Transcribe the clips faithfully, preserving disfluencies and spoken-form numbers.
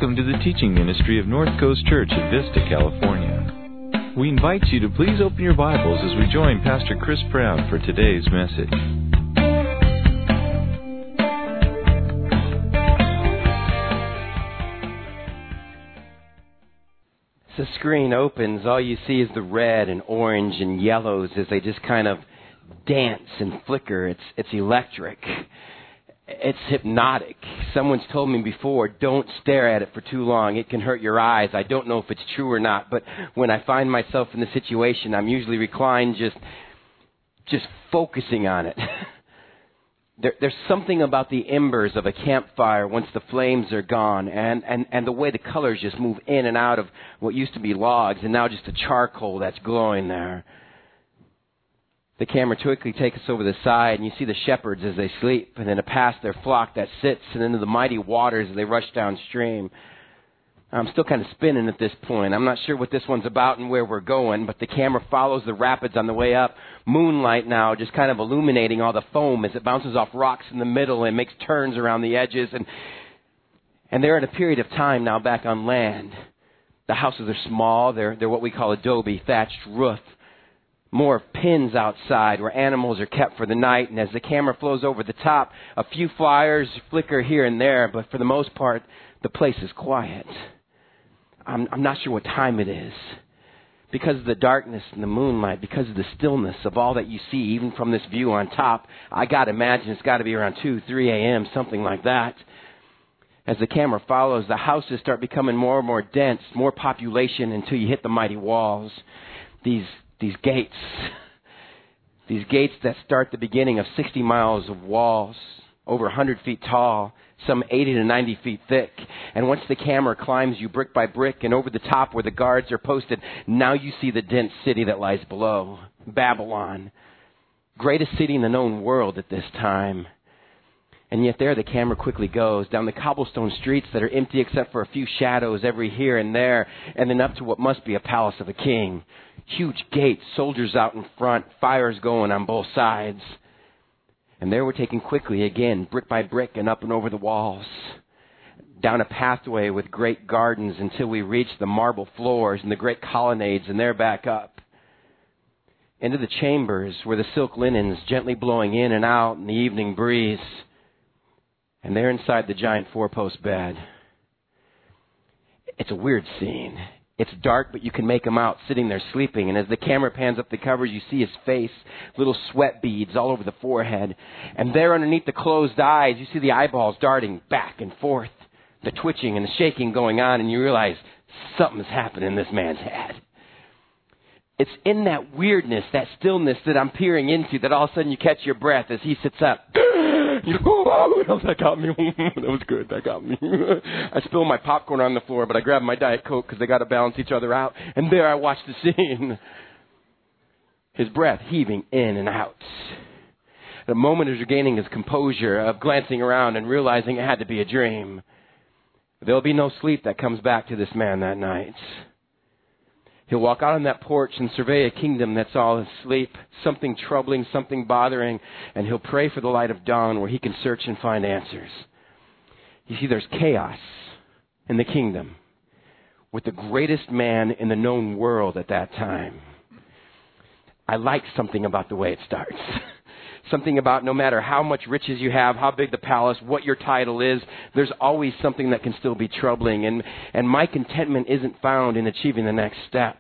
Welcome to the teaching ministry of North Coast Church at Vista, California. We invite you to please open your Bibles as we join Pastor Chris Brown for today's message. The screen opens, all you see is the red and orange and yellows as they just kind of dance and flicker. It's it's electric. It's hypnotic. Someone's told me before, don't stare at it for too long. It can hurt your eyes. I don't know if it's true or not, but when I find myself in the situation, I'm usually reclined just just focusing on it. There, there's something about the embers of a campfire once the flames are gone, and, and, and the way the colors just move in and out of what used to be logs and now just a charcoal that's glowing there. The camera quickly takes us over the side, and you see the shepherds as they sleep, and then past their flock that sits, and into the mighty waters as they rush downstream. I'm still kind of spinning at this point. I'm not sure what this one's about and where we're going, but the camera follows the rapids on the way up. Moonlight now just kind of illuminating all the foam as it bounces off rocks in the middle and makes turns around the edges. And, and they're in a period of time now back on land. The houses are small. They're, they're what we call adobe, thatched roof. More pins outside where animals are kept for the night. And as the camera flows over the top, a few flyers flicker here and there, but for the most part, the place is quiet. I'm, I'm not sure what time it is. Because of the darkness and the moonlight, because of the stillness of all that you see, even from this view on top, I got to imagine it's got to be around two, three a.m., something like that. As the camera follows, the houses start becoming more and more dense, more population until you hit the mighty walls. These These gates, these gates that start the beginning of sixty miles of walls, over one hundred feet tall, some eighty to ninety feet thick. And once the camera climbs you brick by brick and over the top where the guards are posted, now you see the dense city that lies below, Babylon. Greatest city in the known world at this time. And yet there the camera quickly goes down the cobblestone streets that are empty except for a few shadows every here and there, and then up to what must be a palace of a king. Huge gates, soldiers out in front, fires going on both sides. And there we're taken quickly again, brick by brick and up and over the walls. Down a pathway with great gardens until we reach the marble floors and the great colonnades, and there back up. Into the chambers where the silk linens gently blowing in and out in the evening breeze. And there inside the giant four-post bed. It's a weird scene. It's dark, but you can make him out sitting there sleeping. And as the camera pans up the covers, you see his face, little sweat beads all over the forehead. And there underneath the closed eyes, you see the eyeballs darting back and forth, the twitching and the shaking going on, and you realize something's happened in this man's head. It's in that weirdness, that stillness that I'm peering into that all of a sudden you catch your breath as he sits up. You go, oh, that got me. That was good. That got me. I spilled my popcorn on the floor, but I grabbed my Diet Coke because they got to balance each other out. And there I watched the scene. His breath heaving in and out. The moment of regaining his composure, of glancing around and realizing it had to be a dream. There'll be no sleep that comes back to this man that night. He'll walk out on that porch and survey a kingdom that's all asleep, something troubling, something bothering, and he'll pray for the light of dawn where he can search and find answers. You see, there's chaos in the kingdom with the greatest man in the known world at that time. I like something about the way it starts. Something about no matter how much riches you have, how big the palace, what your title is, there's always something that can still be troubling. And, and my contentment isn't found in achieving the next step.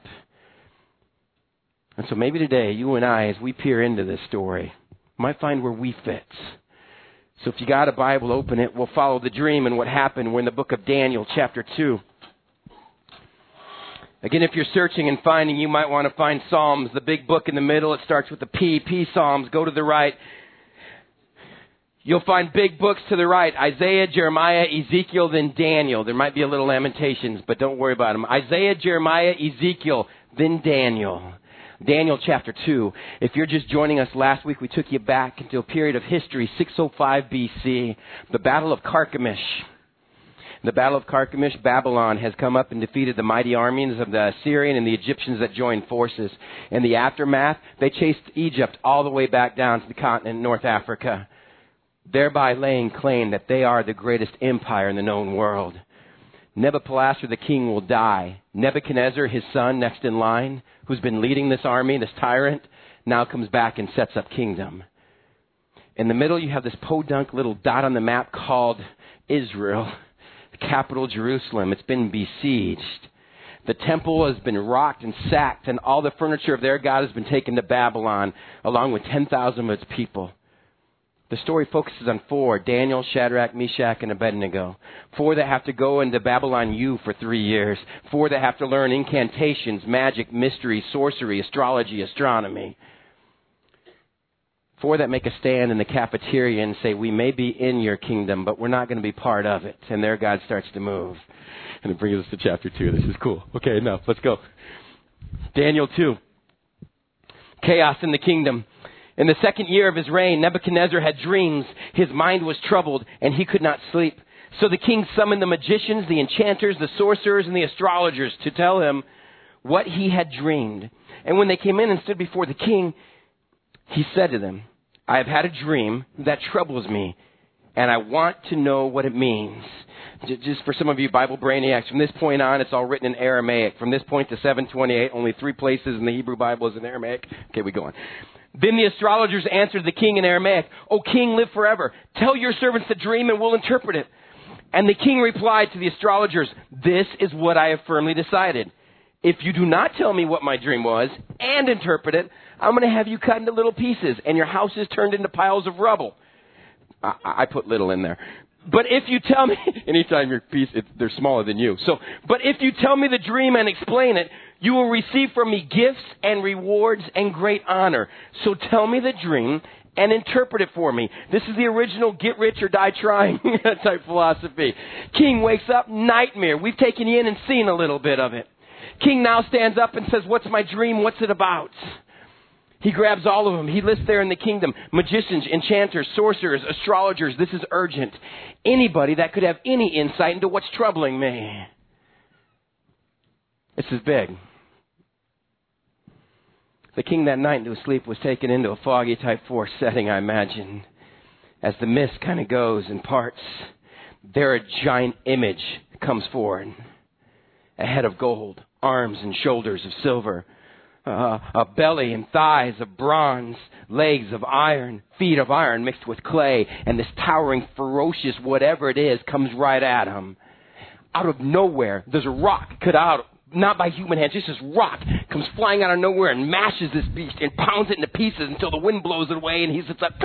And so maybe today, you and I, as we peer into this story, might find where we fit. So if you got a Bible, open it. We'll follow the dream and what happened. We're in the book of Daniel, chapter two. Again, if you're searching and finding, you might want to find Psalms, the big book in the middle. It starts with the P, P Psalms. Go to the right. You'll find big books to the right. Isaiah, Jeremiah, Ezekiel, then Daniel. There might be a little Lamentations, but don't worry about them. Isaiah, Jeremiah, Ezekiel, then Daniel. Daniel chapter two. If you're just joining us last week, we took you back into a period of history, six oh five B C, the Battle of Carchemish. The Battle of Carchemish, Babylon has come up and defeated the mighty armies of the Assyrian and the Egyptians that joined forces. In the aftermath, they chased Egypt all the way back down to the continent, North Africa, thereby laying claim that they are the greatest empire in the known world. Nebuchadnezzar the king will die. Nebuchadnezzar, his son, next in line, who's been leading this army, this tyrant, now comes back and sets up kingdom. In the middle, you have this podunk little dot on the map called Israel, the capital Jerusalem. It's been besieged. The temple has been rocked and sacked, and all the furniture of their God has been taken to Babylon, along with ten thousand of its people. The story focuses on four, Daniel, Shadrach, Meshach, and Abednego. Four that have to go into Babylon U for three years. Four that have to learn incantations, magic, mystery, sorcery, astrology, astronomy. Four that make a stand in the cafeteria and say, we may be in your kingdom, but we're not going to be part of it. And their God starts to move. And it brings us to chapter two. This is cool. Okay, enough. Let's go. Daniel two. Chaos in the kingdom. In the second year of his reign, Nebuchadnezzar had dreams. His mind was troubled, and he could not sleep. So the king summoned the magicians, the enchanters, the sorcerers, and the astrologers to tell him what he had dreamed. And when they came in and stood before the king, he said to them, I have had a dream that troubles me, and I want to know what it means. Just for some of you Bible brainiacs, from this point on, it's all written in Aramaic. From this point to seven twenty-eight, only three places in the Hebrew Bible is in Aramaic. Okay, we go on. Then the astrologers answered the king in Aramaic, O king, live forever. Tell your servants the dream and we'll interpret it. And the king replied to the astrologers, this is what I have firmly decided. If you do not tell me what my dream was and interpret it, I'm going to have you cut into little pieces and your houses turned into piles of rubble. I, I put little in there. But if you tell me, anytime your piece, it, they're smaller than you. So, but if you tell me the dream and explain it, you will receive from me gifts and rewards and great honor. So tell me the dream and interpret it for me. This is the original get rich or die trying type philosophy. King wakes up, nightmare. We've taken you in and seen a little bit of it. King now stands up and says, what's my dream? What's it about? He grabs all of them. He lists there in the kingdom, magicians, enchanters, sorcerers, astrologers. This is urgent. Anybody that could have any insight into what's troubling me. This is big. The king that night into sleep was taken into a foggy type four setting, I imagine. As the mist kind of goes and parts, there a giant image comes forward. A head of gold, arms and shoulders of silver. Uh, a belly and thighs of bronze, legs of iron, feet of iron mixed with clay, and this towering, ferocious whatever it is comes right at him. Out of nowhere, there's a rock cut out, not by human hands, just this rock comes flying out of nowhere and mashes this beast and pounds it into pieces until the wind blows it away and he sits up.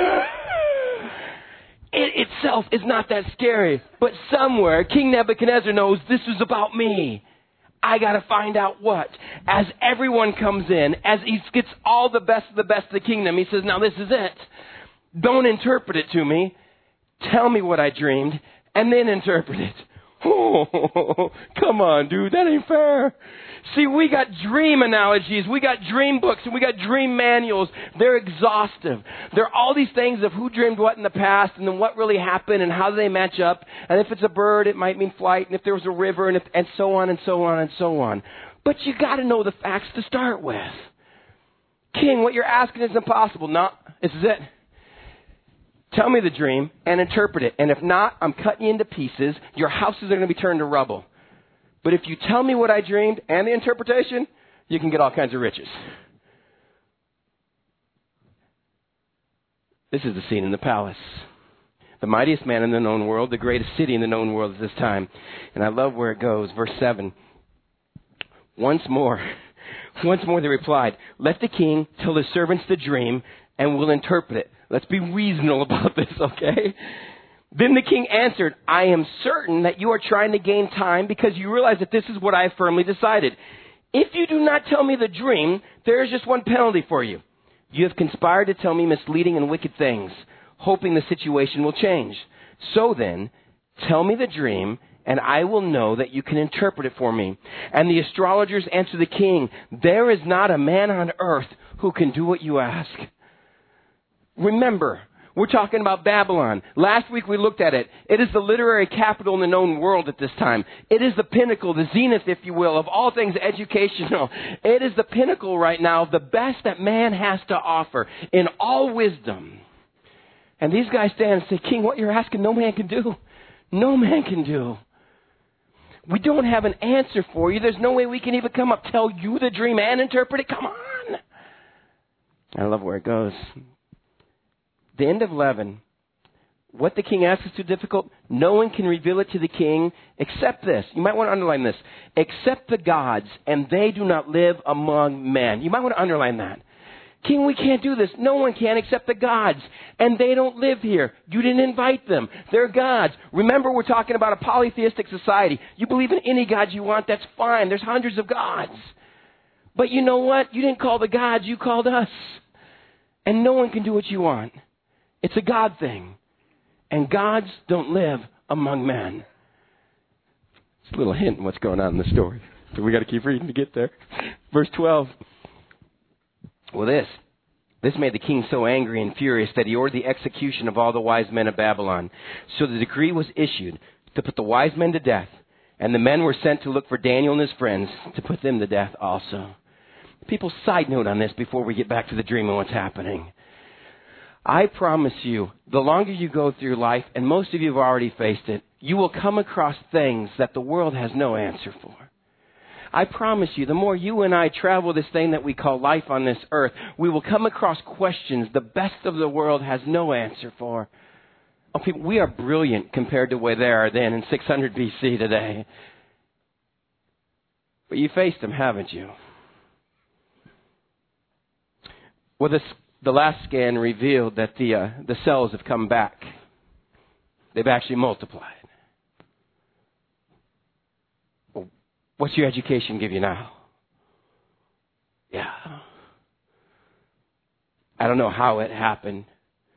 It itself is not that scary, but somewhere King Nebuchadnezzar knows this is about me. I got to find out what. As everyone comes in, as he gets all the best of the best of the kingdom, he says, now this is it. Don't interpret it to me. Tell me what I dreamed, and then interpret it. Oh, come on, dude. That ain't fair. See, we got dream analogies. We got dream books, and we got dream manuals. They're exhaustive. There are all these things of who dreamed what in the past, and then what really happened, and how do they match up. And if it's a bird, it might mean flight, and if there was a river, and, if, and so on and so on and so on. But you got to know the facts to start with. King, what you're asking is impossible. No, this is it. Tell me the dream and interpret it. And if not, I'm cutting you into pieces. Your houses are going to be turned to rubble. But if you tell me what I dreamed and the interpretation, you can get all kinds of riches. This is the scene in the palace. The mightiest man in the known world, the greatest city in the known world at this time. And I love where it goes. Verse seven. Once more, once more they replied, let the king tell his servants the dream and we'll interpret it. Let's be reasonable about this, okay? Then the king answered, I am certain that you are trying to gain time because you realize that this is what I have firmly decided. If you do not tell me the dream, there is just one penalty for you. You have conspired to tell me misleading and wicked things, hoping the situation will change. So then, tell me the dream, and I will know that you can interpret it for me. And the astrologers answered the king, there is not a man on earth who can do what you ask. Remember, we're talking about Babylon. Last week we looked at it. It is the literary capital in the known world at this time. It is the pinnacle, the zenith, if you will, of all things educational. It is the pinnacle right now of the best that man has to offer in all wisdom. And these guys stand and say, King, what you're asking, no man can do. No man can do. We don't have an answer for you. There's no way we can even come up, tell you the dream and interpret it. Come on. I love where it goes. The end of eleven. What the king asks is too difficult. No one can reveal it to the king except this. You might want to underline this. Except the gods, and they do not live among men. You might want to underline that. King, we can't do this. No one can except the gods. And they don't live here. You didn't invite them. They're gods. Remember, we're talking about a polytheistic society. You believe in any gods you want, that's fine. There's hundreds of gods. But you know what? You didn't call the gods, you called us. And no one can do what you want. It's a God thing. And gods don't live among men. It's a little hint in what's going on in the story. So we got to keep reading to get there. Verse twelve. Well, this. This made the king so angry and furious that he ordered the execution of all the wise men of Babylon. So the decree was issued to put the wise men to death. And the men were sent to look for Daniel and his friends to put them to death also. People, side note on this before we get back to the dream and what's happening. I promise you, the longer you go through life, and most of you have already faced it, you will come across things that the world has no answer for. I promise you, the more you and I travel this thing that we call life on this earth, we will come across questions the best of the world has no answer for. Oh, people, we are brilliant compared to where they are then in six hundred B C today. But you faced them, haven't you? Well, this The last scan revealed that the uh, the cells have come back. They've actually multiplied. Well, what's your education give you now? Yeah. I don't know how it happened.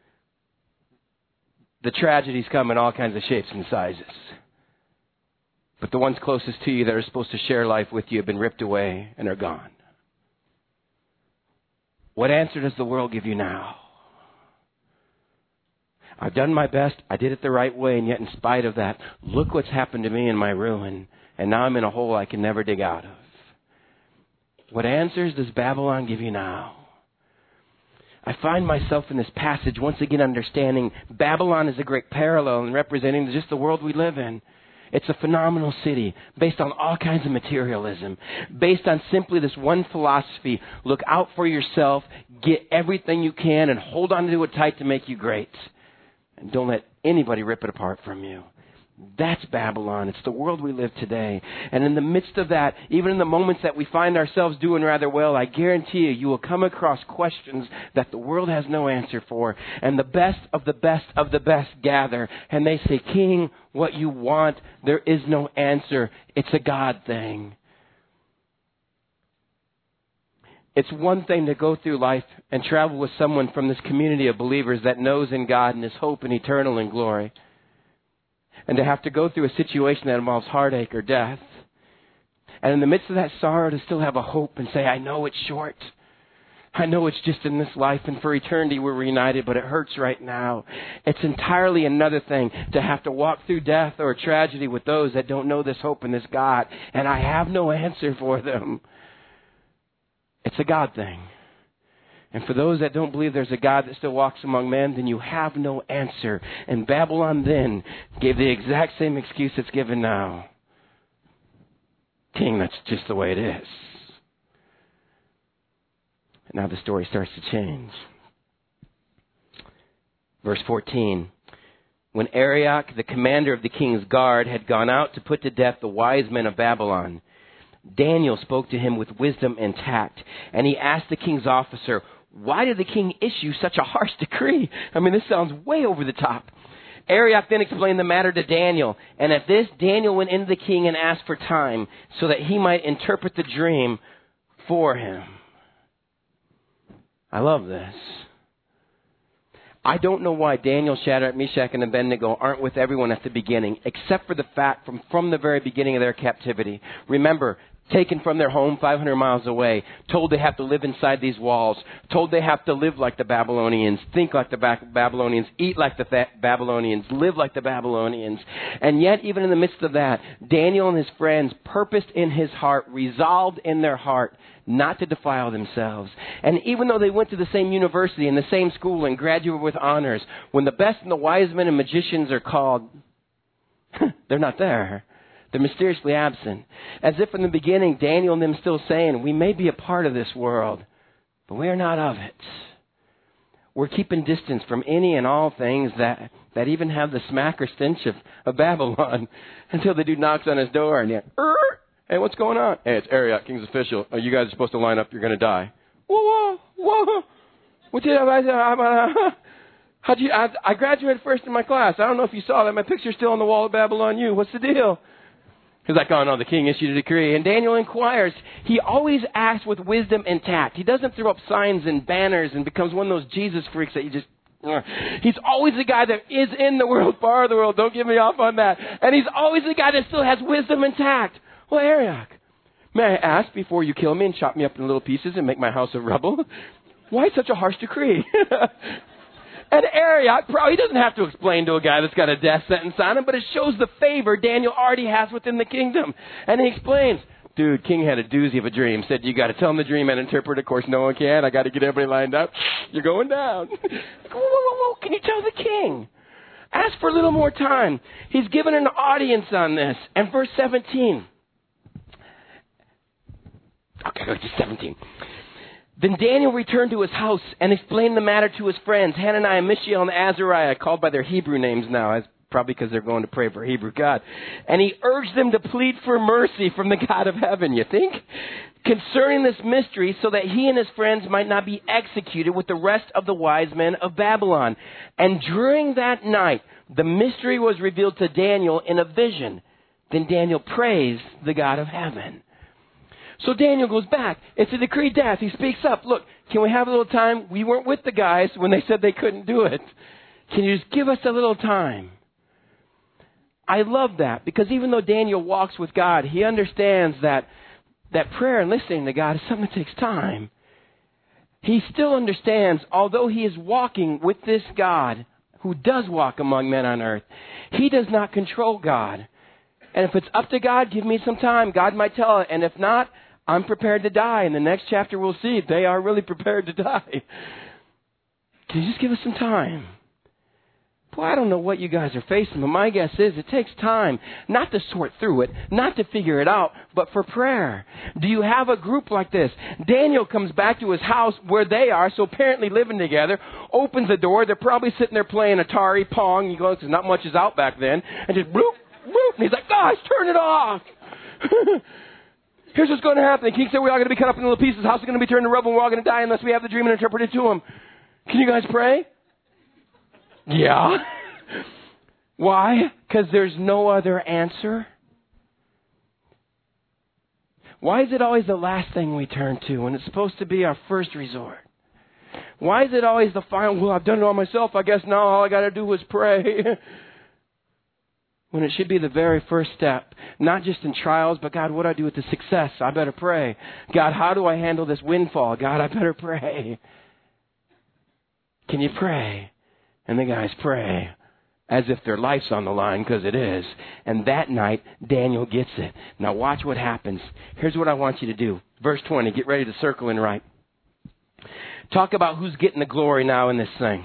The tragedies come in all kinds of shapes and sizes. But the ones closest to you that are supposed to share life with you have been ripped away and are gone. What answer does the world give you now? I've done my best. I did it the right way. And yet in spite of that, look what's happened to me in my ruin. And now I'm in a hole I can never dig out of. What answers does Babylon give you now? I find myself in this passage once again understanding Babylon is a great parallel in representing just the world we live in. It's a phenomenal city based on all kinds of materialism, based on simply this one philosophy. Look out for yourself, get everything you can, and hold on to it tight to make you great. And don't let anybody rip it apart from you. That's Babylon. It's the world we live today. And in the midst of that, even in the moments that we find ourselves doing rather well, I guarantee you, you will come across questions that the world has no answer for. And the best of the best of the best gather. And they say, King, what you want, there is no answer. It's a God thing. It's one thing to go through life and travel with someone from this community of believers that knows in God and His hope and eternal in glory. And to have to go through a situation that involves heartache or death. And in the midst of that sorrow to still have a hope and say, I know it's short. I know it's just in this life and for eternity we're reunited, but it hurts right now. It's entirely another thing to have to walk through death or tragedy with those that don't know this hope and this God. And I have no answer for them. It's a God thing. And for those that don't believe there's a God that still walks among men, then you have no answer. And Babylon then gave the exact same excuse it's given now. King, that's just the way it is. And now the story starts to change. Verse fourteen. When Arioch, the commander of the king's guard, had gone out to put to death the wise men of Babylon, Daniel spoke to him with wisdom and tact. And he asked the king's officer, why did the king issue such a harsh decree? I mean, this sounds way over the top. Arioch then explained the matter to Daniel. And at this, Daniel went into the king and asked for time so that he might interpret the dream for him. I love this. I don't know why Daniel, Shadrach, Meshach, and Abednego aren't with everyone at the beginning, except for the fact from, from the very beginning of their captivity. Remember, taken from their home five hundred miles away, told they have to live inside these walls, told they have to live like the Babylonians, think like the Babylonians, eat like the Babylonians, live like the Babylonians. And yet, even in the midst of that, Daniel and his friends purposed in his heart, resolved in their heart, not to defile themselves. And even though they went to the same university and the same school and graduated with honors, when the best and the wise men and magicians are called, they're not there. They're mysteriously absent. As if in the beginning, Daniel and them still saying, we may be a part of this world, but we are not of it. We're keeping distance from any and all things that, that even have the smack or stench of, of Babylon until the dude knocks on his door and you're, hey, what's going on? Hey, it's Arioch, King's official. Oh, you guys are supposed to line up. You're going to die. Whoa, whoa, whoa. What did I, how'd you, I, I graduated first in my class. I don't know if you saw that. My picture's still on the wall of Babylon U. What's the deal? He's like, oh, no, the king issued a decree. And Daniel inquires. He always acts with wisdom and tact. He doesn't throw up signs and banners and becomes one of those Jesus freaks that you just... Uh. He's always the guy that is in the world, far of the world. Don't get me off on that. And he's always the guy that still has wisdom and tact. Well, Arioch, may I ask before you kill me and chop me up in little pieces and make my house a rubble, why such a harsh decree? And Arioch probably doesn't have to explain to a guy that's got a death sentence on him, but it shows the favor Daniel already has within the kingdom. And he explains, dude, king had a doozy of a dream. Said, you got to tell him the dream and interpret it. Of course, no one can. I got to get everybody lined up. You're going down. Whoa, whoa, whoa, whoa. Can you tell the king? Ask for a little more time. He's given an audience on this. And verse seventeen. Okay, go to seventeen. Then Daniel returned to his house and explained the matter to his friends, Hananiah, Mishael, and Azariah, called by their Hebrew names now, as probably because they're going to pray for Hebrew God. And he urged them to plead for mercy from the God of heaven, you think? Concerning this mystery, so that he and his friends might not be executed with the rest of the wise men of Babylon. And during that night, the mystery was revealed to Daniel in a vision. Then Daniel praised the God of heaven. So Daniel goes back. It's a decreed death. He speaks up. Look, can we have a little time? We weren't with the guys when they said they couldn't do it. Can you just give us a little time? I love that because even though Daniel walks with God, he understands that, that prayer and listening to God is something that takes time. He still understands, although he is walking with this God who does walk among men on earth, he does not control God. And if it's up to God, give me some time. God might tell it. And if not, I'm prepared to die. In the next chapter, we'll see they are really prepared to die. Can you just give us some time? Boy, I don't know what you guys are facing, but my guess is it takes time not to sort through it, not to figure it out, but for prayer. Do you have a group like this? Daniel comes back to his house where they are, so apparently living together, opens the door. They're probably sitting there playing Atari, Pong, you go, because not much is out back then, and just bloop, bloop, and he's like, guys, turn it off. Here's what's going to happen. The king said we're all going to be cut up into little pieces. The house is going to be turned to rubble and we're all going to die unless we have the dream and interpret it to him. Can you guys pray? Yeah. Why? Because there's no other answer. Why is it always the last thing we turn to when it's supposed to be our first resort? Why is it always the final, well, I've done it all myself. I guess now all I got to do is pray. When it should be the very first step, not just in trials, but God, what do I do with the success? I better pray. God, how do I handle this windfall? God, I better pray. Can you pray? And the guys pray as if their life's on the line, because it is. And that night, Daniel gets it. Now watch what happens. Here's what I want you to do. Verse twenty, get ready to circle and write. Talk about who's getting the glory now in this thing.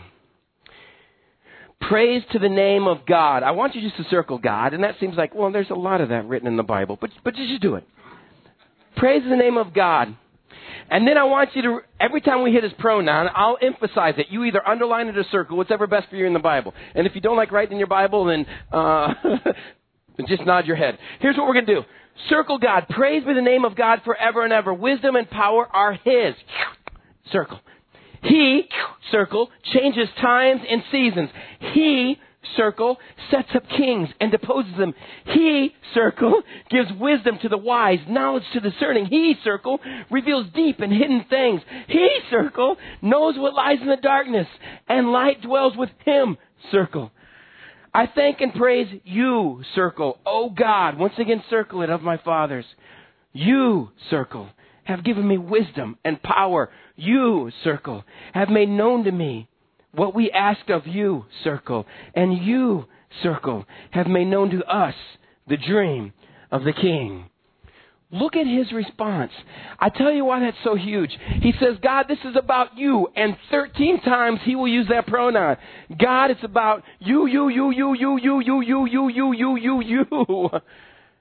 Praise to the name of God. I want you just to circle God, and that seems like, well, there's a lot of that written in the Bible, but but just do it. Praise the name of God. And then I want you to, every time we hit his pronoun, I'll emphasize it. You either underline it or circle, whatever best for you in the Bible. And if you don't like writing in your Bible, then uh, just nod your head. Here's what we're going to do. Circle God. Praise be the name of God forever and ever. Wisdom and power are his. Circle. He, circle, changes times and seasons. He, circle, sets up kings and deposes them. He, circle, gives wisdom to the wise, knowledge to the discerning. He, circle, reveals deep and hidden things. He, circle, knows what lies in the darkness, and light dwells with him, circle. I thank and praise you, circle, O God, once again circle it, of my fathers. You, circle, have given me wisdom and power. You, circle, have made known to me what we ask of you, circle. And you, circle, have made known to us the dream of the king. Look at his response. I tell you why that's so huge. He says, God, this is about you. And thirteen times he will use that pronoun. God, it's about you, you, you, you, you, you, you, you, you, you, you, you, you.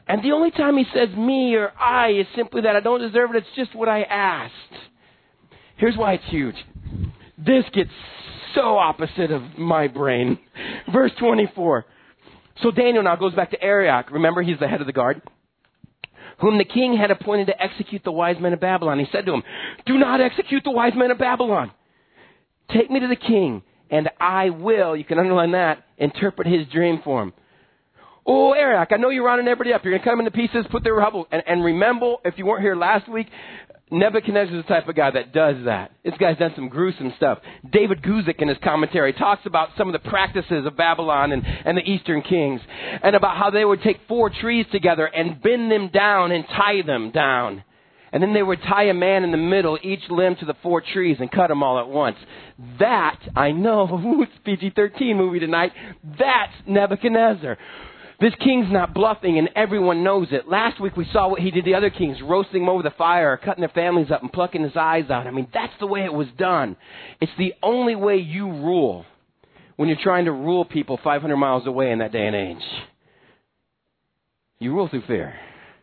And the only time he says me or I is simply that I don't deserve it. It's just what I asked. Here's why it's huge. This gets so opposite of my brain. Verse twenty-four. So Daniel now goes back to Arioch. Remember, he's the head of the guard, whom the king had appointed to execute the wise men of Babylon. He said to him, do not execute the wise men of Babylon. Take me to the king, and I will, you can underline that, interpret his dream for him. Oh, Arioch, I know you're rounding everybody up. You're going to cut them into pieces, put their rubble. And, and remember, if you weren't here last week, Nebuchadnezzar is the type of guy that does that. This guy's done some gruesome stuff. David Guzik in his commentary talks about some of the practices of Babylon and, and the Eastern kings, and about how they would take four trees together and bend them down and tie them down. And then they would tie a man in the middle, each limb to the four trees, and cut them all at once. That, I know, it's a P G thirteen movie tonight, that's Nebuchadnezzar. This king's not bluffing, and everyone knows it. Last week we saw what he did to the other kings, roasting them over the fire, cutting their families up, and plucking his eyes out. I mean, that's the way it was done. It's the only way you rule when you're trying to rule people five hundred miles away in that day and age. You rule through fear.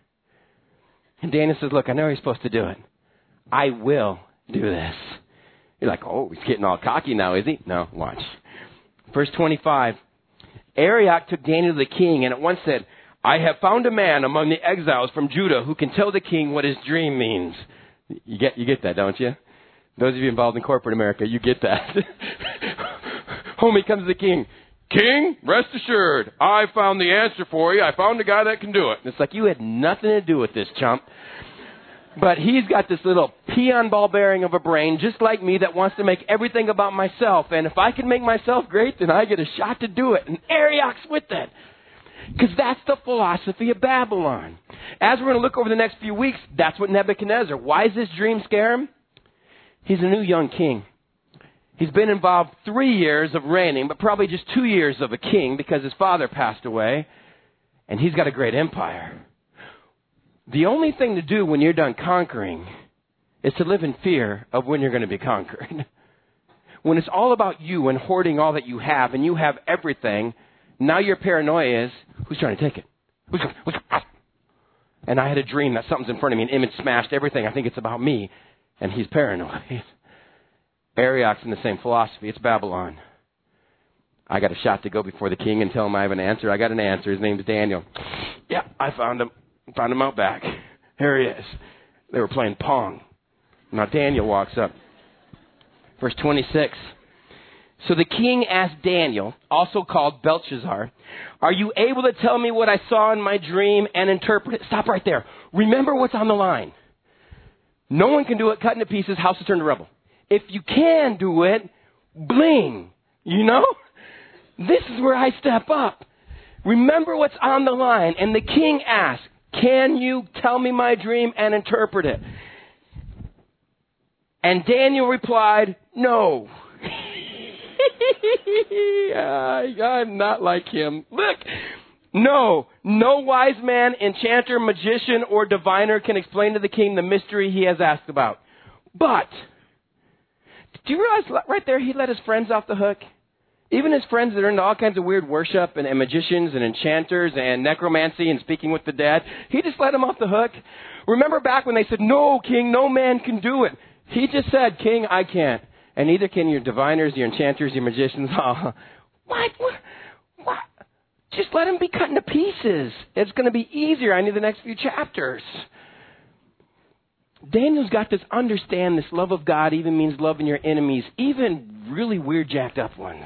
And Daniel says, look, I know you're supposed to do it. I will do this. You're like, oh, he's getting all cocky now, is he? No, watch. Verse twenty-five. Arioch took Daniel to the king and at once said, I have found a man among the exiles from Judah who can tell the king what his dream means. You get, you get that, don't you? Those of you involved in corporate America, you get that. Homie comes to the king. King, rest assured, I found the answer for you. I found a guy that can do it. And it's like, you had nothing to do with this, chump. But he's got this little peon ball bearing of a brain, just like me, that wants to make everything about myself. And if I can make myself great, then I get a shot to do it. And Arioch's with it. Because that's the philosophy of Babylon. As we're going to look over the next few weeks, that's what Nebuchadnezzar. Why does this dream scare him? He's a new young king. He's been involved three years of reigning, but probably just two years of a king because his father passed away. And he's got a great empire. The only thing to do when you're done conquering is to live in fear of when you're going to be conquered. When it's all about you and hoarding all that you have and you have everything, now your paranoia is, who's trying to take it? Who's, who's, and I had a dream that something's in front of me, an image smashed everything. I think it's about me. And he's paranoid. Arioch's in the same philosophy. It's Babylon. I got a shot to go before the king and tell him I have an answer. I got an answer. His name's Daniel. Yeah, I found him. Found him out back. Here he is. They were playing Pong. Now Daniel walks up. Verse twenty-six. So the king asked Daniel, also called Belshazzar, are you able to tell me what I saw in my dream and interpret it? Stop right there. Remember what's on the line. No one can do it. Cut into pieces. House to turn to rubble. If you can do it, bling. You know? This is where I step up. Remember what's on the line. And the king asked, can you tell me my dream and interpret it? And Daniel replied, no. I'm not like him. Look, no, no wise man, enchanter, magician, or diviner can explain to the king the mystery he has asked about. But, do you realize right there he let his friends off the hook? Even his friends that are into all kinds of weird worship and, and magicians and enchanters and necromancy and speaking with the dead, he just let them off the hook. Remember back when they said, no, king, no man can do it. He just said, king, I can't. And neither can your diviners, your enchanters, your magicians. Oh, what? what? What? Just let him be cut into pieces. It's going to be easier. I need the next few chapters. Daniel's got this understand this love of God even means loving your enemies, even really weird jacked up ones.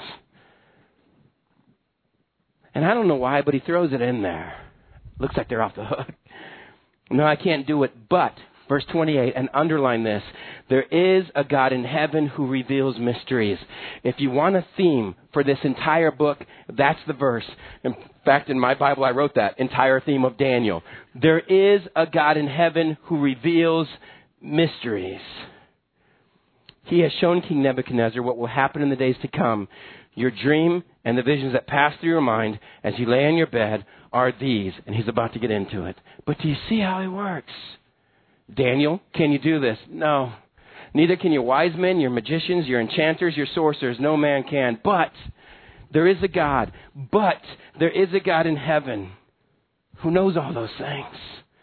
And I don't know why, but he throws it in there. Looks like they're off the hook. No, I can't do it, but, verse twenty-eight, and underline this, there is a God in heaven who reveals mysteries. If you want a theme for this entire book, that's the verse. In fact, in my Bible, I wrote that entire theme of Daniel. There is a God in heaven who reveals mysteries. He has shown King Nebuchadnezzar what will happen in the days to come. Your dream and the visions that pass through your mind as you lay on your bed are these. And he's about to get into it. But do you see how he works? Daniel, can you do this? No. Neither can your wise men, your magicians, your enchanters, your sorcerers. No man can. But there is a God. But there is a God in heaven who knows all those things.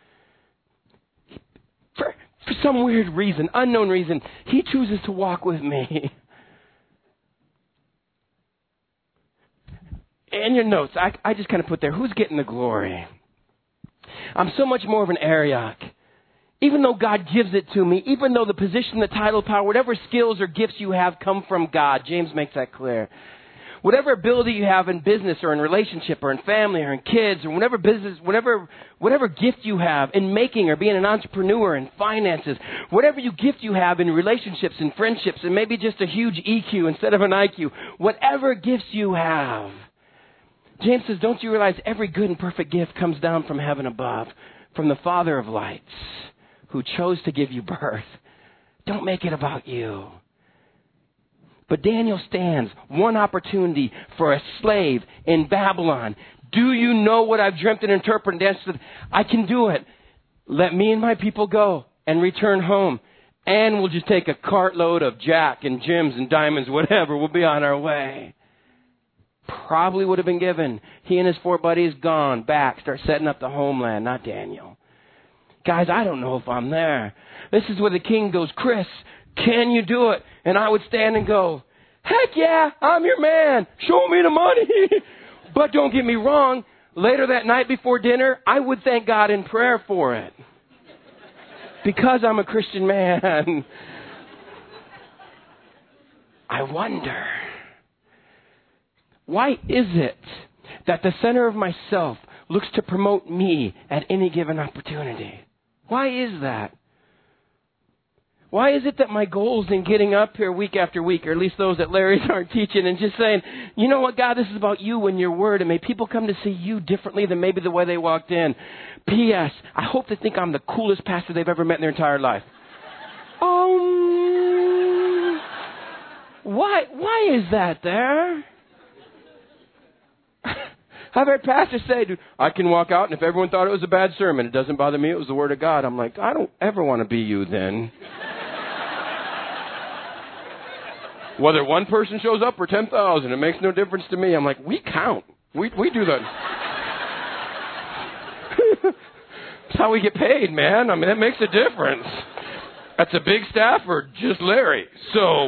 For, for some weird reason, unknown reason, He chooses to walk with me. In your notes, I, I just kind of put there, who's getting the glory? I'm so much more of an Arioch. Even though God gives it to me, even though the position, the title, power, whatever skills or gifts you have come from God, James makes that clear. Whatever ability you have in business or in relationship or in family or in kids or whatever business, whatever, whatever gift you have in making or being an entrepreneur in finances, whatever you gift you have in relationships and friendships and maybe just a huge E Q instead of an I Q, whatever gifts you have. James says, don't you realize every good and perfect gift comes down from heaven above, from the Father of lights, who chose to give you birth. Don't make it about you. But Daniel stands one opportunity for a slave in Babylon. Do you know what I've dreamt and interpreted? And answered, I can do it. Let me and my people go and return home. And we'll just take a cartload of jack and gems and diamonds, whatever. We'll be on our way. Probably would have been given. He and his four buddies gone back, start setting up the homeland, not Daniel. Guys, I don't know if I'm there. This is where the king goes, Chris, can you do it? And I would stand and go, heck yeah, I'm your man. Show me the money. But don't get me wrong. Later that night before dinner, I would thank God in prayer for it. Because I'm a Christian man. I wonder, why is it that the center of myself looks to promote me at any given opportunity? Why is that? Why is it that my goals in getting up here week after week, or at least those that Larry's aren't teaching, and just saying, you know what, God, this is about you and your word, and may people come to see you differently than maybe the way they walked in. P S. I hope they think I'm the coolest pastor they've ever met in their entire life. Um, why, why is that there? I've heard pastors say, dude, I can walk out, and if everyone thought it was a bad sermon, it doesn't bother me, it was the word of God. I'm like, I don't ever want to be you then. Whether one person shows up or ten thousand, it makes no difference to me. I'm like, we count. We we do that. That's how we get paid, man. I mean, that makes a difference. That's a big staff or just Larry. So,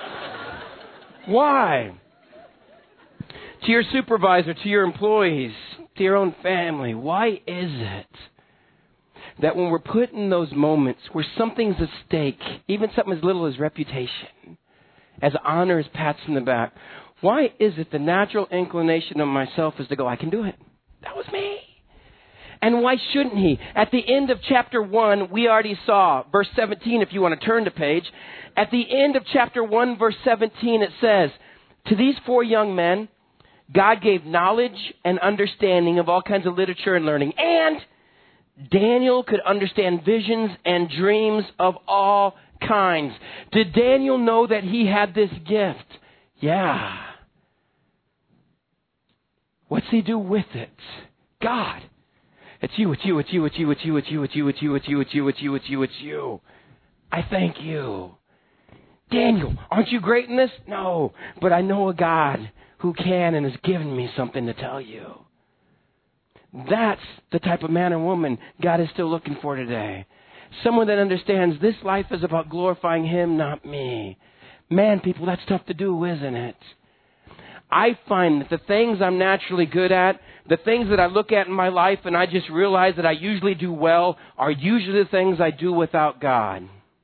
why? To your supervisor, to your employees, to your own family, why is it that when we're put in those moments where something's at stake, even something as little as reputation, as honor, as pats in the back, why is it the natural inclination of myself is to go, I can do it. That was me. And why shouldn't he? At the end of chapter one, we already saw, verse seventeen, if you want to turn the page. At the end of chapter one, verse seventeen, it says, to these four young men, God gave knowledge and understanding of all kinds of literature and learning. And Daniel could understand visions and dreams of all kinds. Did Daniel know that he had this gift? Yeah. What's he do with it? God. It's you, it's you, it's you, it's you, it's you, it's you, it's you, it's you, it's you, it's you, it's you, it's you, it's you. I thank you. Daniel, aren't you great in this? No, but I know a God who can and has given me something to tell you. That's the type of man or woman God is still looking for today. Someone that understands this life is about glorifying Him, not me. Man, people, that's tough to do, isn't it? I find that the things I'm naturally good at, the things that I look at in my life and I just realize that I usually do well, are usually the things I do without God.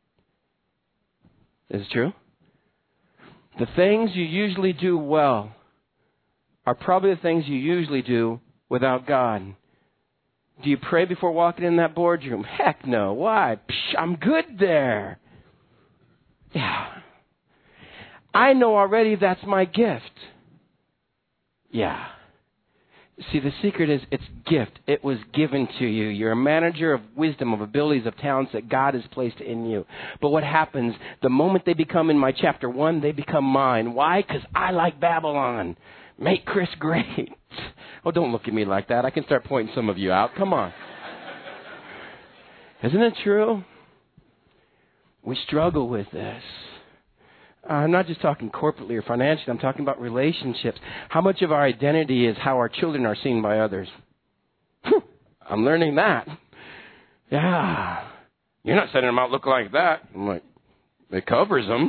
Is it true? The things you usually do well are probably the things you usually do without God. Do you pray before walking in that boardroom? Heck no. Why? Psh, I'm good there. Yeah. I know already that's my gift. Yeah. See, the secret is it's gift. It was given to you. You're a manager of wisdom, of abilities, of talents that God has placed in you. But what happens, the moment they become in my chapter one, they become mine. Why? Because I like Babylon. Make Chris great. Oh, don't look at me like that. I can start pointing some of you out. Come on. Isn't it true? We struggle with this. I'm not just talking corporately or financially. I'm talking about relationships. How much of our identity is how our children are seen by others? I'm learning that. Yeah. You're not sending them out looking like that. I'm like, it covers them.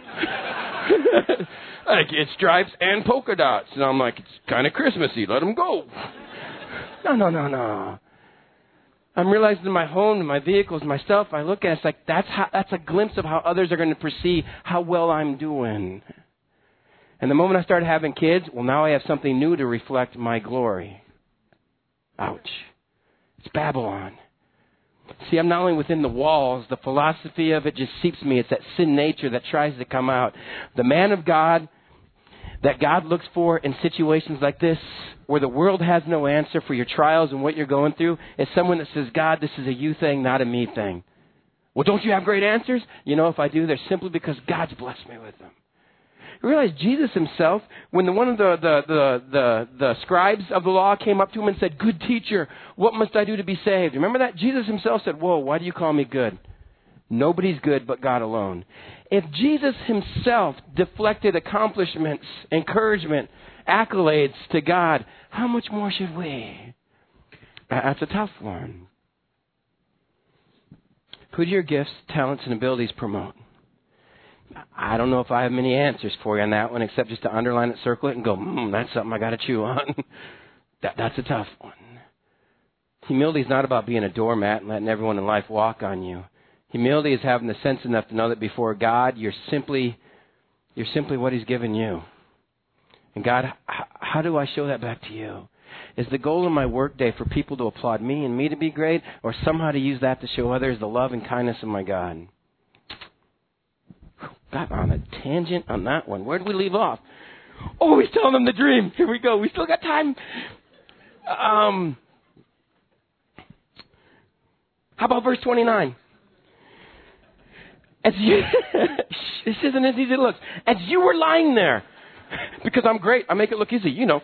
Like, it's stripes and polka dots. And I'm like, it's kind of Christmassy. Let them go. No, no, no, no. I'm realizing in my home, in my vehicles, myself, I look at it, it's like that's how, that's a glimpse of how others are going to perceive how well I'm doing. And the moment I started having kids, well, now I have something new to reflect my glory. Ouch. It's Babylon. See, I'm not only within the walls, the philosophy of it just seeps me. It's that sin nature that tries to come out. The man of God that God looks for in situations like this, where the world has no answer for your trials and what you're going through, is someone that says, God, this is a you thing, not a me thing. Well, don't you have great answers? You know, if I do, they're simply because God's blessed me with them. You realize Jesus himself, when the, one of the, the, the, the, the scribes of the law came up to him and said, good teacher, what must I do to be saved? Remember that? Jesus himself said, whoa, why do you call me good? Nobody's good but God alone. If Jesus himself deflected accomplishments, encouragement, accolades to God, how much more should we? That's a tough one. Who do your gifts, talents, and abilities promote? I don't know if I have many answers for you on that one, except just to underline it, circle it, and go, hmm, that's something I got to chew on. that, that's a tough one. Humility is not about being a doormat and letting everyone in life walk on you. Humility is having the sense enough to know that before God, you're simply, you're simply what he's given you. And God, h- how do I show that back to you? Is the goal of my workday for people to applaud me and me to be great, or somehow to use that to show others the love and kindness of my God? Got on a tangent on that one. Where did we leave off? Oh, he's telling them the dream. Here we go. We still got time. Um, how about verse twenty-nine? As you, this isn't as easy as it looks. As you were lying there, because I'm great, I make it look easy, you know.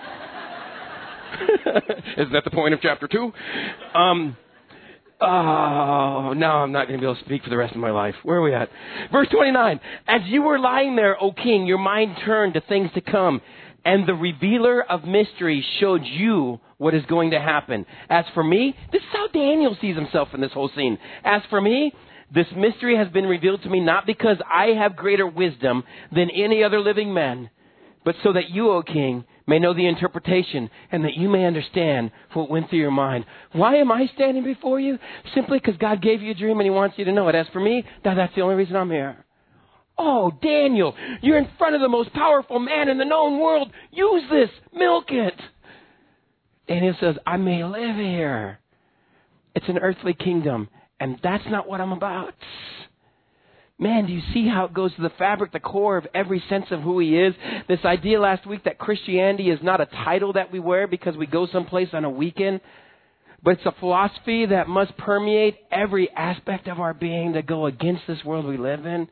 Isn't that the point of chapter two? Um, oh, now I'm not going to be able to speak for the rest of my life. Where are we at? Verse twenty-nine. As you were lying there, O king, your mind turned to things to come, and the revealer of mysteries showed you what is going to happen. As for me, this is how Daniel sees himself in this whole scene. As for me, this mystery has been revealed to me not because I have greater wisdom than any other living man, but so that you, O king, may know the interpretation and that you may understand what went through your mind. Why am I standing before you? Simply because God gave you a dream and he wants you to know it. As for me, that, that's the only reason I'm here. Oh, Daniel, you're in front of the most powerful man in the known world. Use this. Milk it. Daniel says, I may live here. It's an earthly kingdom. And that's not what I'm about. Man, do you see how it goes to the fabric, the core of every sense of who he is? This idea last week that Christianity is not a title that we wear because we go someplace on a weekend, but it's a philosophy that must permeate every aspect of our being to go against this world we live in.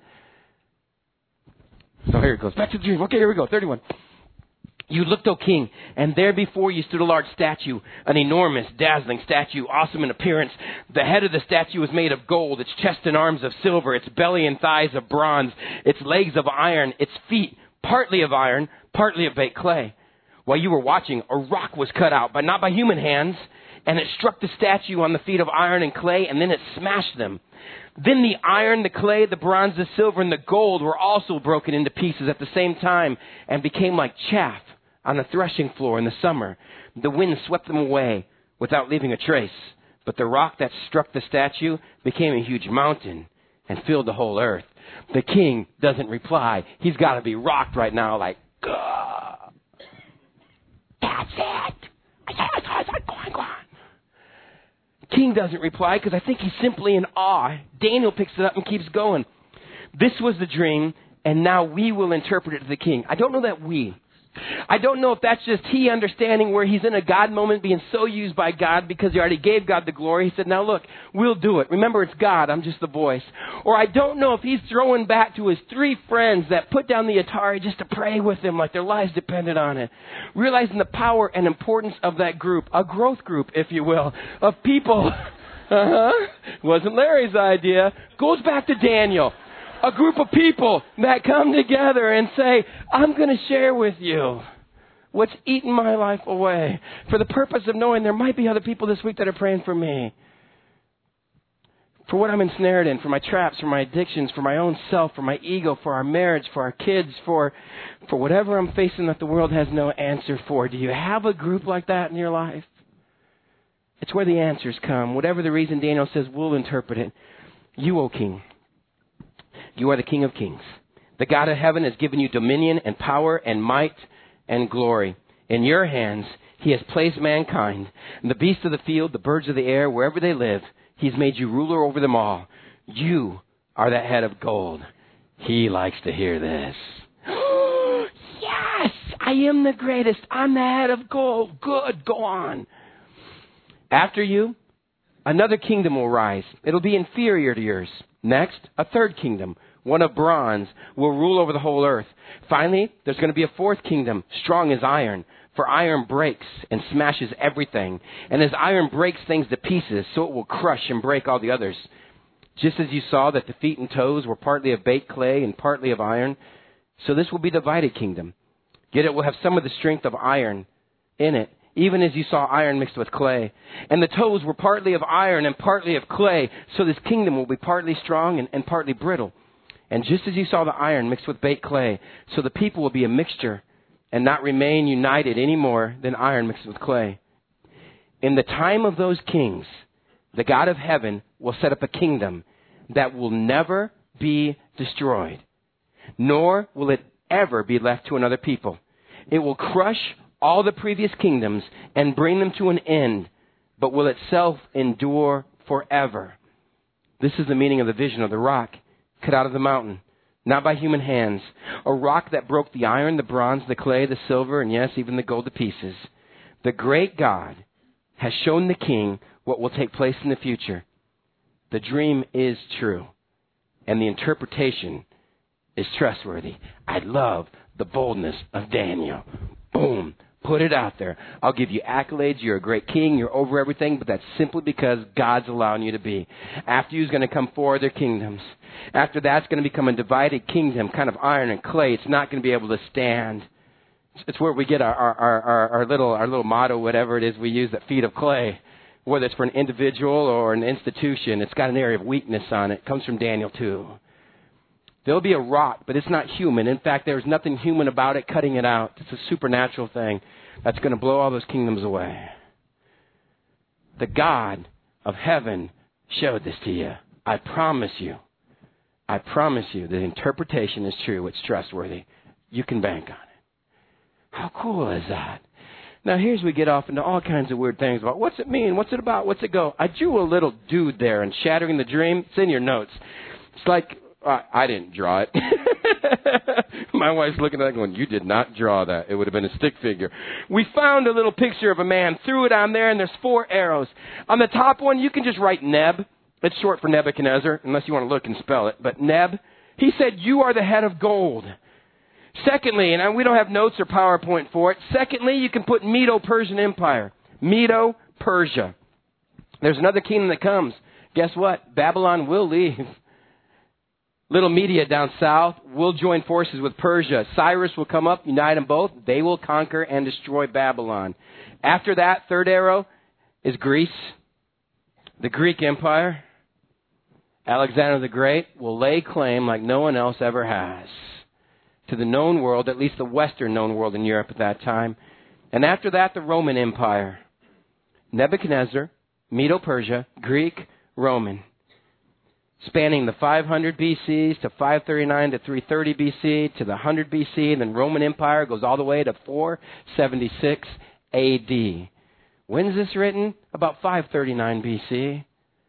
So here it goes. Back to the dream. Okay, here we go. thirty-one. You looked, O king, and there before you stood a large statue, an enormous, dazzling statue, awesome in appearance. The head of the statue was made of gold, its chest and arms of silver, its belly and thighs of bronze, its legs of iron, its feet partly of iron, partly of baked clay. While you were watching, a rock was cut out, but not by human hands, and it struck the statue on the feet of iron and clay, and then it smashed them. Then the iron, the clay, the bronze, the silver, and the gold were also broken into pieces at the same time and became like chaff on the threshing floor in the summer. The wind swept them away without leaving a trace. But the rock that struck the statue became a huge mountain and filled the whole earth. The king doesn't reply. He's got to be rocked right now like, Gah! That's it. King doesn't reply because I think he's simply in awe. Daniel picks it up and keeps going. This was the dream, and now we will interpret it to the king. I don't know that we. I don't know if that's just he understanding where he's in a God moment, being so used by God because he already gave God the glory. He said, now look, we'll do it. Remember, it's God. I'm just the voice. Or I don't know if he's throwing back to his three friends that put down the Atari just to pray with him like their lives depended on it. Realizing the power and importance of that group, a growth group, if you will, of people. Uh-huh. Wasn't Larry's idea. Goes back to Daniel. A group of people that come together and say, I'm going to share with you what's eating my life away, for the purpose of knowing there might be other people this week that are praying for me. For what I'm ensnared in, for my traps, for my addictions, for my own self, for my ego, for our marriage, for our kids, for, for whatever I'm facing that the world has no answer for. Do you have a group like that in your life? It's where the answers come. Whatever the reason, Daniel says, we'll interpret it. You, O King, you are the King of kings. The God of heaven has given you dominion and power and might and glory. In your hands, he has placed mankind, and the beasts of the field, the birds of the air, wherever they live. He's made you ruler over them all. You are that head of gold. He likes to hear this. Yes, I am the greatest. I'm the head of gold. Good, go on. After you, another kingdom will rise. It'll be inferior to yours. Next, a third kingdom, one of bronze, will rule over the whole earth. Finally, there's going to be a fourth kingdom, strong as iron. For iron breaks and smashes everything. And as iron breaks things to pieces, so it will crush and break all the others. Just as you saw that the feet and toes were partly of baked clay and partly of iron, so this will be a divided kingdom. Yet it will have some of the strength of iron in it, even as you saw iron mixed with clay. And the toes were partly of iron and partly of clay, so this kingdom will be partly strong and, and partly brittle. And just as you saw the iron mixed with baked clay, so the people will be a mixture and not remain united any more than iron mixed with clay. In the time of those kings, the God of heaven will set up a kingdom that will never be destroyed, nor will it ever be left to another people. It will crush all the previous kingdoms and bring them to an end, but will itself endure forever. This is the meaning of the vision of the rock cut out of the mountain, not by human hands, a rock that broke the iron, the bronze, the clay, the silver, and yes, even the gold to pieces. The great God has shown the king what will take place in the future. The dream is true, and the interpretation is trustworthy. I love the boldness of Daniel. Boom. Put it out there. I'll give you accolades. You're a great king. You're over everything. But that's simply because God's allowing you to be. After you is going to come four other kingdoms. After that's going to become a divided kingdom, kind of iron and clay. It's not going to be able to stand. It's where we get our, our, our, our little our little motto, whatever it is we use, that feet of clay. Whether it's for an individual or an institution, it's got an area of weakness on it. It comes from Daniel two. There'll be a rock, but it's not human. In fact, there's nothing human about it cutting it out. It's a supernatural thing that's going to blow all those kingdoms away. The God of heaven showed this to you. I promise you. I promise you the interpretation is true. It's trustworthy. You can bank on it. How cool is that? Now, here's we get off into all kinds of weird things about what's it mean? What's it about? What's it go? I drew a little dude there and Shattering the Dream. It's in your notes. It's like... Uh, I didn't draw it. My wife's looking at it going, you did not draw that. It would have been a stick figure. We found a little picture of a man, threw it on there, and there's four arrows. On the top one, you can just write Neb. It's short for Nebuchadnezzar, unless you want to look and spell it. But Neb, he said, you are the head of gold. Secondly, and we don't have notes or PowerPoint for it. Secondly, you can put Medo-Persian Empire. Medo-Persia. There's another kingdom that comes. Guess what? Babylon will leave. Little Media down south will join forces with Persia. Cyrus will come up, unite them both. They will conquer and destroy Babylon. After that, third arrow is Greece, the Greek Empire. Alexander the Great will lay claim like no one else ever has to the known world, at least the Western known world in Europe at that time. And after that, the Roman Empire. Nebuchadnezzar, Medo-Persia, Greek, Roman. Spanning the five hundred B C to five thirty-nine to three thirty B C to the one hundred B C, and then Roman Empire goes all the way to four seventy-six A D. When is this written? About five thirty-nine B C.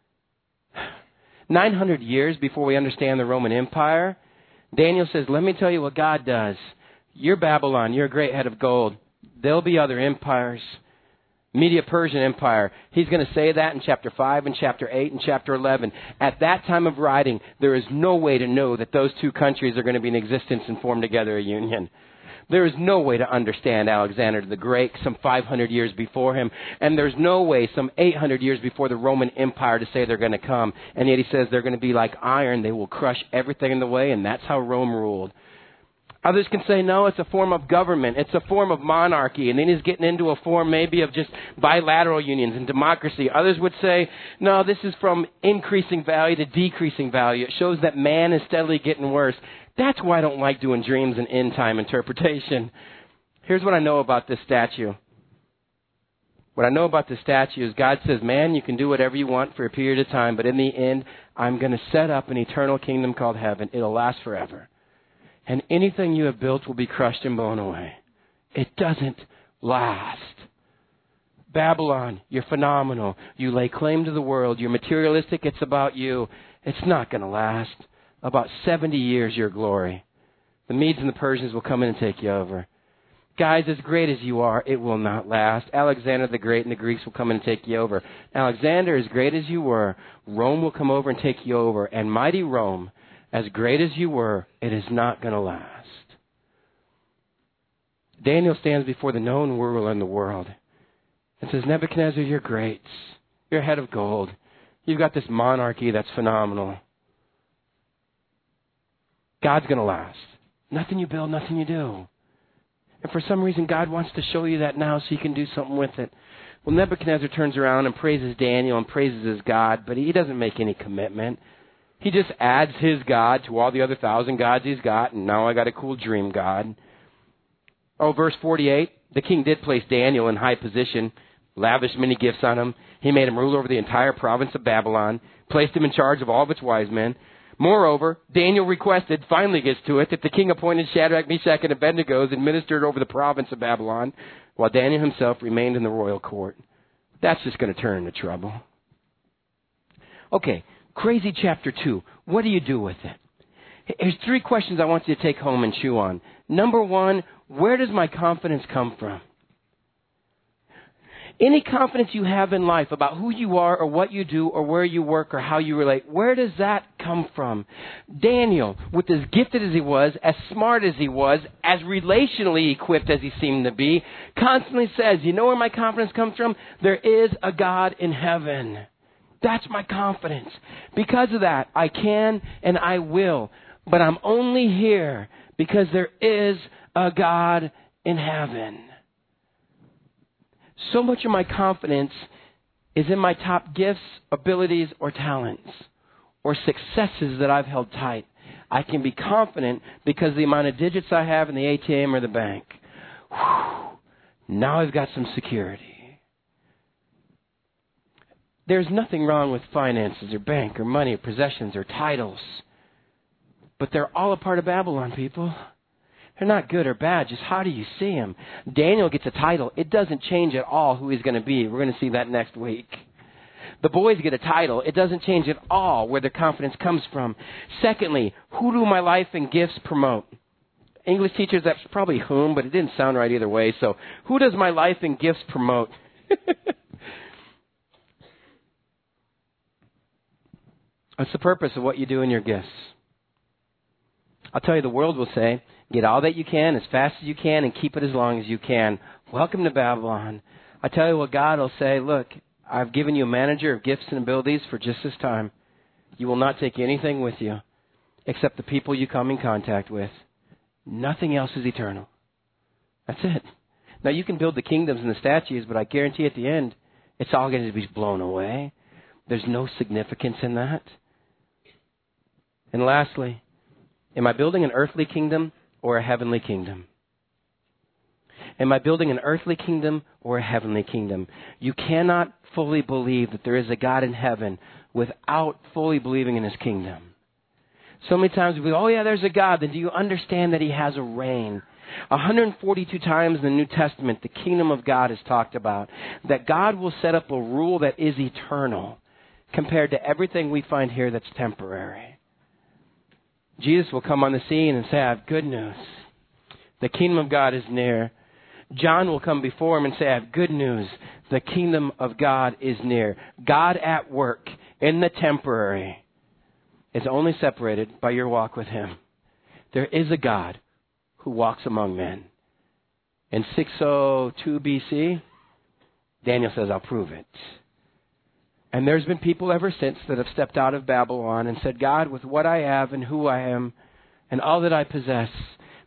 nine hundred years before we understand the Roman Empire. Daniel says, let me tell you what God does. You're Babylon. You're a great head of gold. There'll be other empires. Medo-Persian Empire. He's going to say that in chapter five and chapter eight and chapter eleven. At that time of writing, there is no way to know that those two countries are going to be in existence and form together a union. There is no way to understand Alexander the Great some five hundred years before him. And there's no way some eight hundred years before the Roman Empire to say they're going to come. And yet he says they're going to be like iron. They will crush everything in the way. And that's how Rome ruled. Others can say, no, it's a form of government. It's a form of monarchy. And then he's getting into a form maybe of just bilateral unions and democracy. Others would say, no, this is from increasing value to decreasing value. It shows that man is steadily getting worse. That's why I don't like doing dreams and end time interpretation. Here's what I know about this statue. What I know about this statue is God says, man, you can do whatever you want for a period of time, but in the end, I'm going to set up an eternal kingdom called heaven. It'll last forever. And anything you have built will be crushed and blown away. It doesn't last. Babylon, you're phenomenal. You lay claim to the world. You're materialistic. It's about you. It's not going to last. About seventy years, your glory. The Medes and the Persians will come in and take you over. Guys, as great as you are, it will not last. Alexander the Great and the Greeks will come in and take you over. Alexander, as great as you were, Rome will come over and take you over. And mighty Rome, as great as you were, it is not going to last. Daniel stands before the known ruler in the world and says, Nebuchadnezzar, you're great. You're a head of gold. You've got this monarchy that's phenomenal. God's going to last. Nothing you build, nothing you do. And for some reason, God wants to show you that now so you can do something with it. Well, Nebuchadnezzar turns around and praises Daniel and praises his God, but he doesn't make any commitment. He just adds his God to all the other thousand gods he's got, and now I got a cool dream God. Oh, verse forty-eight, the king did place Daniel in high position, lavished many gifts on him. He made him ruler over the entire province of Babylon, placed him in charge of all of its wise men. Moreover, Daniel requested, finally gets to it, that the king appointed Shadrach, Meshach, and Abednego as administered over the province of Babylon, while Daniel himself remained in the royal court. That's just going to turn into trouble. Okay, crazy chapter two. What do you do with it? Here's three questions I want you to take home and chew on. Number one, where does my confidence come from? Any confidence you have in life about who you are or what you do or where you work or how you relate, where does that come from? Daniel, with as gifted as he was, as smart as he was, as relationally equipped as he seemed to be, constantly says, you know where my confidence comes from? There is a God in heaven. That's my confidence. Because of that, I can and I will. But I'm only here because there is a God in heaven. So much of my confidence is in my top gifts, abilities, or talents, or successes that I've held tight. I can be confident because of the amount of digits I have in the A T M or the bank. Whew, now I've got some security. There's nothing wrong with finances or bank or money or possessions or titles, but they're all a part of Babylon, people. They're not good or bad, just how do you see them? Daniel gets a title. It doesn't change at all who he's going to be. We're going to see that next week. The boys get a title. It doesn't change at all where their confidence comes from. Secondly, who do my life and gifts promote? English teachers, that's probably whom, but it didn't sound right either way. So who does my life and gifts promote? What's the purpose of what you do in your gifts? I'll tell you, the world will say, get all that you can as fast as you can and keep it as long as you can. Welcome to Babylon. I tell you what, God will say, look, I've given you a manager of gifts and abilities for just this time. You will not take anything with you except the people you come in contact with. Nothing else is eternal. That's it. Now, you can build the kingdoms and the statues, but I guarantee at the end, it's all going to be blown away. There's no significance in that. And lastly, am I building an earthly kingdom or a heavenly kingdom? Am I building an earthly kingdom or a heavenly kingdom? You cannot fully believe that there is a God in heaven without fully believing in his kingdom. So many times we go, oh yeah, there's a God. Then do you understand that he has a reign? one hundred forty-two times in the New Testament, the kingdom of God is talked about. That God will set up a rule that is eternal compared to everything we find here that's temporary. Jesus will come on the scene and say, I have good news. The kingdom of God is near. John will come before him and say, I have good news. The kingdom of God is near. God at work in the temporary is only separated by your walk with him. There is a God who walks among men. In six oh two B C, Daniel says, I'll prove it. And there's been people ever since that have stepped out of Babylon and said, God, with what I have and who I am and all that I possess,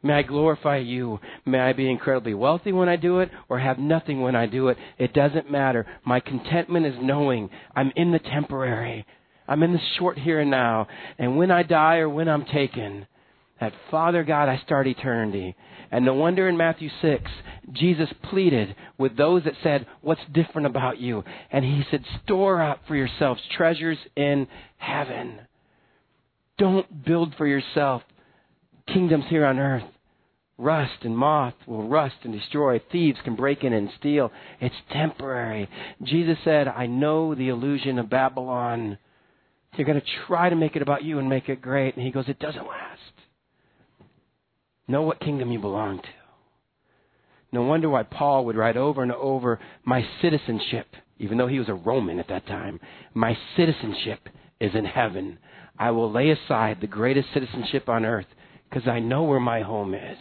May I glorify you. May I be incredibly wealthy when I do it or have nothing when I do it. It doesn't matter. My contentment is knowing I'm in the temporary. I'm in the short here and now. And when I die or when I'm taken, that Father God, I start eternity. And no wonder in Matthew six, Jesus pleaded with those that said, what's different about you? And he said, store up for yourselves treasures in heaven. Don't build for yourself kingdoms here on earth. Rust and moth will rust and destroy. Thieves can break in and steal. It's temporary. Jesus said, I know the illusion of Babylon. You're going to try to make it about you and make it great. And he goes, it doesn't last. Know what kingdom you belong to. No wonder why Paul would write over and over, my citizenship, even though he was a Roman at that time, my citizenship is in heaven. I will lay aside the greatest citizenship on earth because I know where my home is.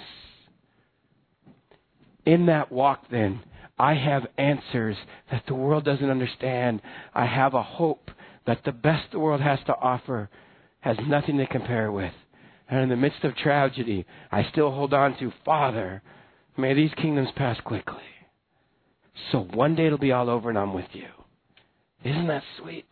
In that walk, then, I have answers that the world doesn't understand. I have a hope that the best the world has to offer has nothing to compare with. And in the midst of tragedy, I still hold on to, Father, may these kingdoms pass quickly. So one day it'll be all over and I'm with you. Isn't that sweet?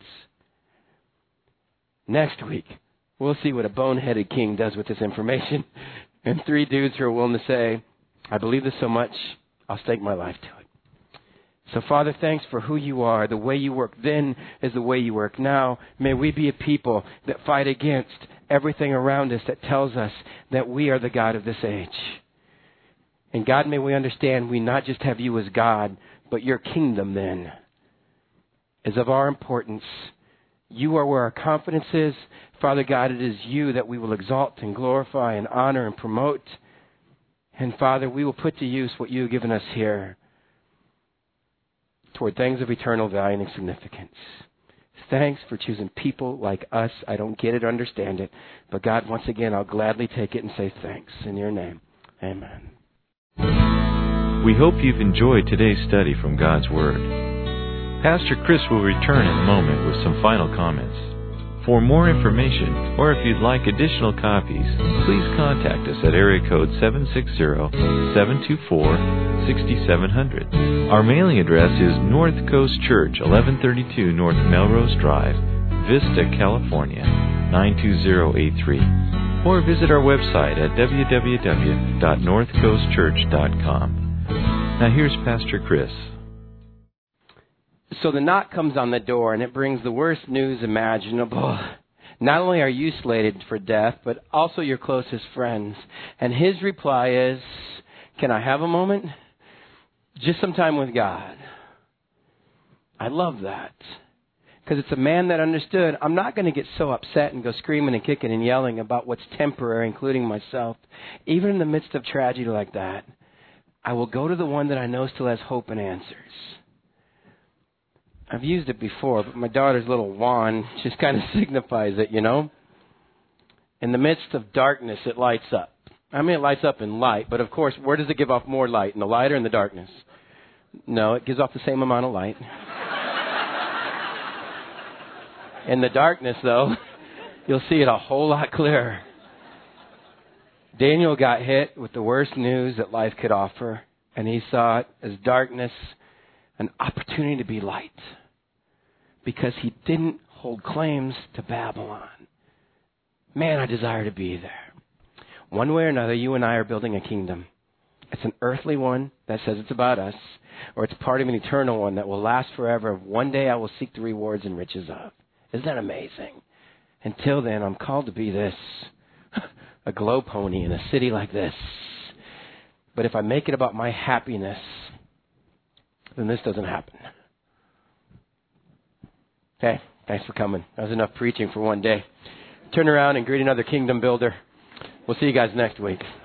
Next week, we'll see what a boneheaded king does with this information. And three dudes who are willing to say, I believe this so much, I'll stake my life to it. So, Father, thanks for who you are. The way you work then is the way you work now. May we be a people that fight against everything around us that tells us that we are the God of this age. And God, may we understand we not just have you as God, but your kingdom then is of our importance. You are where our confidence is. Father God, it is you that we will exalt and glorify and honor and promote. And Father, we will put to use what you have given us here toward things of eternal value and significance. Thanks for choosing people like us. I don't get it or understand it. But God, once again, I'll gladly take it and say thanks. In your name, amen. We hope you've enjoyed today's study from God's Word. Pastor Chris will return in a moment with some final comments. For more information, or if you'd like additional copies, please contact us at area code seven six zero, seven two four, six seven zero zero. Our mailing address is North Coast Church, eleven thirty-two North Melrose Drive, Vista, California, nine two zero eight three. Or visit our website at w w w dot north coast church dot com. Now here's Pastor Chris. So the knock comes on the door, and it brings the worst news imaginable. Not only are you slated for death, but also your closest friends. And his reply is, can I have a moment? Just some time with God. I love that. Because it's a man that understood, I'm not going to get so upset and go screaming and kicking and yelling about what's temporary, including myself. Even in the midst of tragedy like that, I will go to the one that I know still has hope and answers. I've used it before, but my daughter's little wand just kind of signifies it, you know. In the midst of darkness, it lights up. I mean, it lights up in light, but of course, where does it give off more light, in the light or in the darkness? No, it gives off the same amount of light. In the darkness, though, you'll see it a whole lot clearer. Daniel got hit with the worst news that life could offer, and he saw it as darkness, an opportunity to be light, because he didn't hold claims to Babylon. Man, I desire to be there. One way or another, you and I are building a kingdom. It's an earthly one that says it's about us, or it's part of an eternal one that will last forever. One day I will seek the rewards and riches of. Isn't that amazing? Until then, I'm called to be this, a glow pony in a city like this. But if I make it about my happiness, then this doesn't happen. Okay, thanks for coming. That was enough preaching for one day. Turn around and greet another kingdom builder. We'll see you guys next week.